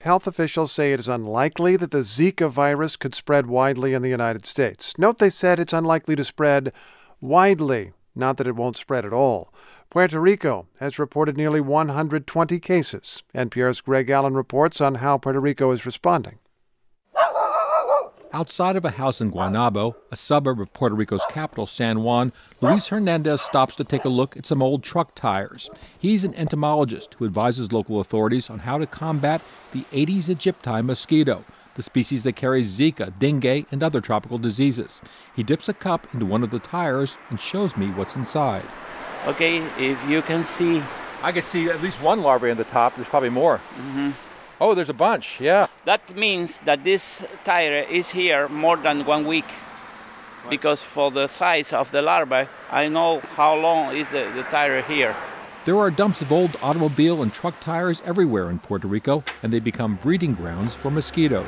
health officials say it is unlikely that the Zika virus could spread widely in the United States. Note they said it's unlikely to spread widely, not that it won't spread at all. Puerto Rico has reported nearly 120 cases. NPR's Greg Allen reports on how Puerto Rico is responding. Outside of a house in Guaynabo, a suburb of Puerto Rico's capital, San Juan, Luis Hernandez stops to take a look at some old truck tires. He's an entomologist who advises local authorities on how to combat the Aedes aegypti mosquito, the species that carries Zika, dengue, and other tropical diseases. He dips a cup into one of the tires and shows me what's inside. Okay, if you can see. I can see at least one larvae on the top. There's probably more. Mm-hmm. Oh, there's a bunch, yeah. That means that this tire is here more than 1 week. Because for the size of the larvae, I know how long is the tire here. There are dumps of old automobile and truck tires everywhere in Puerto Rico, and they become breeding grounds for mosquitoes.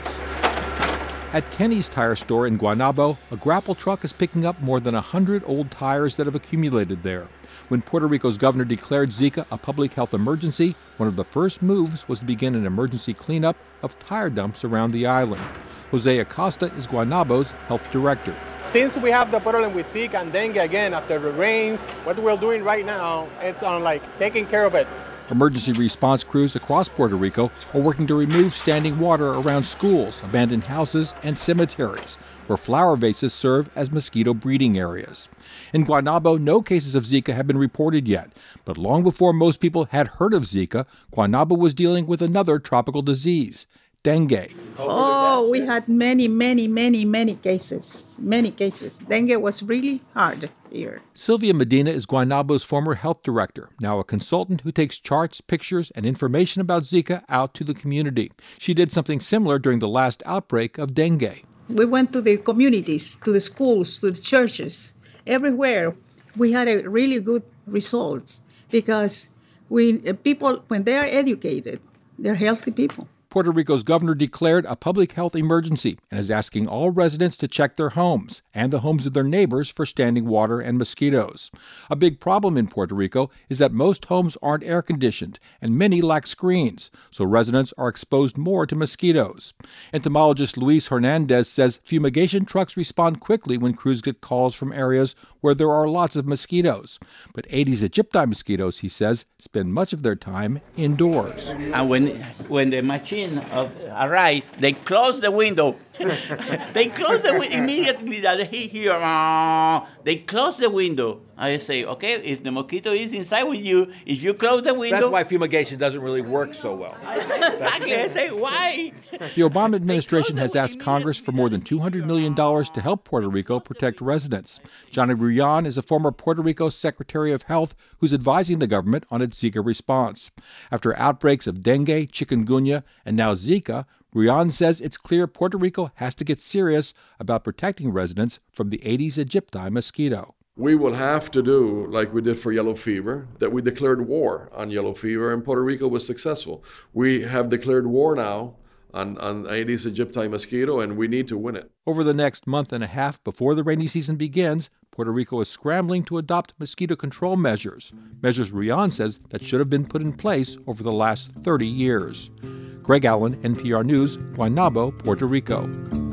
At Kenny's tire store in Guaynabo, a grapple truck is picking up more than 100 old tires that have accumulated there. When Puerto Rico's governor declared Zika a public health emergency, one of the first moves was to begin an emergency cleanup of tire dumps around the island. Jose Acosta is Guaynabo's health director. Since we have the problem with Zika and dengue again after the rains, what we're doing right now, it's taking care of it. Emergency response crews across Puerto Rico are working to remove standing water around schools, abandoned houses, and cemeteries, where flower vases serve as mosquito breeding areas. In Guaynabo, no cases of Zika have been reported yet, but long before most people had heard of Zika, Guaynabo was dealing with another tropical disease, dengue. Oh, we had many cases. Dengue was really hard here. Sylvia Medina is Guaynabo's former health director, now a consultant who takes charts, pictures, and information about Zika out to the community. She did something similar during the last outbreak of dengue. We went to the communities, to the schools, to the churches, everywhere. We had a really good results because people, when they are educated, they're healthy people. Puerto Rico's governor declared a public health emergency and is asking all residents to check their homes and the homes of their neighbors for standing water and mosquitoes. A big problem in Puerto Rico is that most homes aren't air conditioned and many lack screens, so residents are exposed more to mosquitoes. Entomologist Luis Hernandez says fumigation trucks respond quickly when crews get calls from areas where there are lots of mosquitoes. But Aedes aegypti mosquitoes, he says, spend much of their time indoors. And when the machine arrive, they close the window. They close the window immediately that he hear. They close the window. I say, okay, if the mosquito is inside with you, if you close the window. That's why fumigation doesn't really work so well. Exactly. I say, why? The Obama administration has asked Congress for more than $200 million to help Puerto Rico protect residents. Johnny Ruyan is a former Puerto Rico Secretary of Health who's advising the government on its Zika response. After outbreaks of dengue, chikungunya, and now Zika, Ruyan says it's clear Puerto Rico has to get serious about protecting residents from the Aedes aegypti mosquito. We will have to do like we did for yellow fever, that we declared war on yellow fever, and Puerto Rico was successful. We have declared war now on Aedes aegypti mosquito, and we need to win it. Over the next month and a half before the rainy season begins, Puerto Rico is scrambling to adopt mosquito control measures Ruyan says that should have been put in place over the last 30 years. Greg Allen, NPR News, Guaynabo, Puerto Rico.